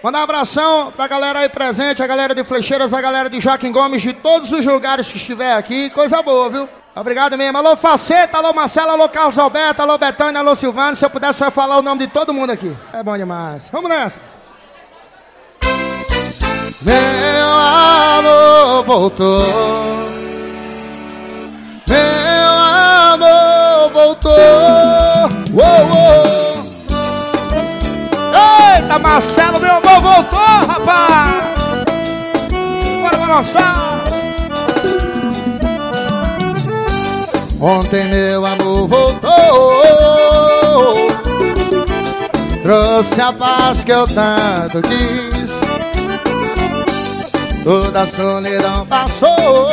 Mandar um abração pra galera aí presente, a galera de Flecheiras, a galera de Joaquim Gomes, de todos os lugares que estiver aqui. Coisa boa, viu? Obrigado mesmo. Alô Faceta, alô Marcelo, alô Carlos Alberto, alô Betânia, alô Silvano. Se eu pudesse, eu ia falar o nome de todo mundo aqui. É bom demais. Vamos nessa. Meu amor voltou. Meu amor voltou. Uou, uou. Eita, Marcelo, meu amor voltou, rapaz. Bora balançar. Ontem meu amor voltou, trouxe a paz que eu tanto quis. Toda a solidão passou.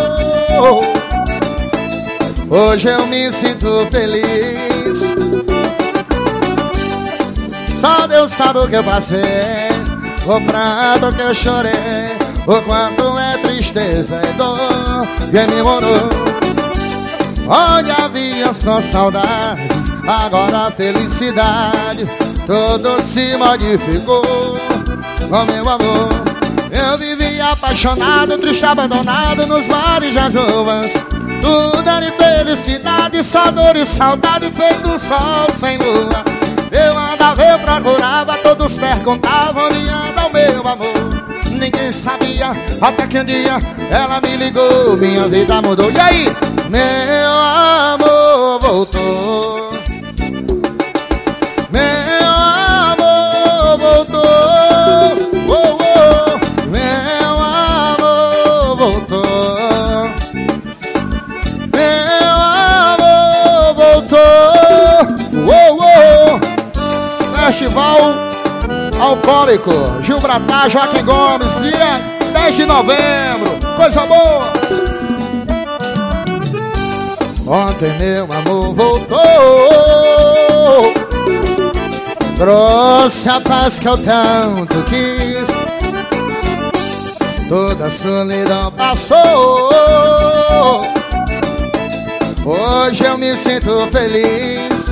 Hoje eu me sinto feliz. Só Deus sabe o que eu passei, o pranto que eu chorei, o quanto é tristeza e dor que me morou. Onde havia só saudade, agora a felicidade, tudo se modificou com meu amor. Eu vivia apaixonado, triste, abandonado nos mares das uvas. Tudo era infelicidade, só dor e saudade, feito sol sem lua. Eu andava, eu procurava, todos perguntavam onde anda o meu amor. Ninguém sabia, até que um dia ela me ligou, minha vida mudou. E aí? Meu amor voltou. Meu amor voltou. Oh, oh. Meu amor voltou. Meu amor voltou. Oh, oh. Festival Alcoólico Gilbratar, Joaquim Gomes, dia 10 de novembro. Coisa boa. Ontem meu amor voltou, trouxe a paz que eu tanto quis. Toda a solidão passou. Hoje eu me sinto feliz.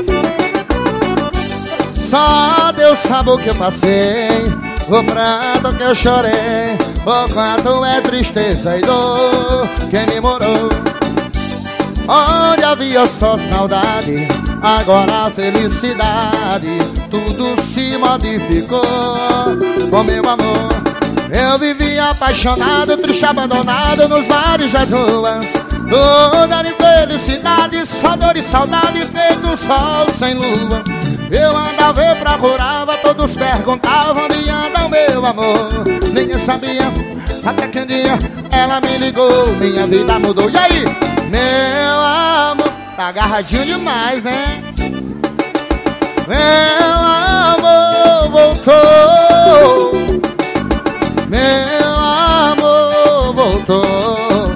Só Deus sabe o que eu passei, o pranto que eu chorei, o quanto é tristeza e dor que me morou. Onde havia só saudade, agora a felicidade, tudo se modificou com meu amor. Eu vivia apaixonado, triste, abandonado nos mares das ruas. Toda era infelicidade, só dor e saudade, feito sol sem lua. Eu andava, eu procurava, todos perguntavam onde anda o meu amor. Ninguém sabia, até que um dia ela me ligou, minha vida mudou. E aí? Meu amor, tá agarradinho demais, hein? Meu amor voltou. Meu amor voltou.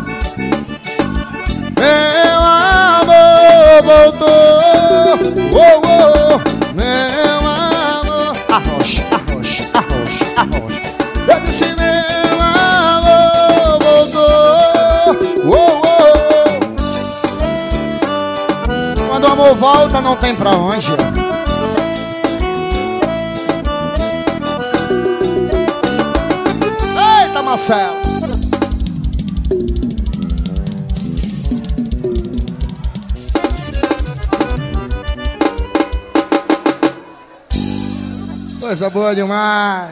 Meu amor voltou. Oh, oh. Meu amor. Arrocha, arrocha, arrocha, arrocha. Eu disse meu amor voltou. Oh, oh. Quando o amor volta não tem pra onde. Eita, Marcelo. Coisa boa demais.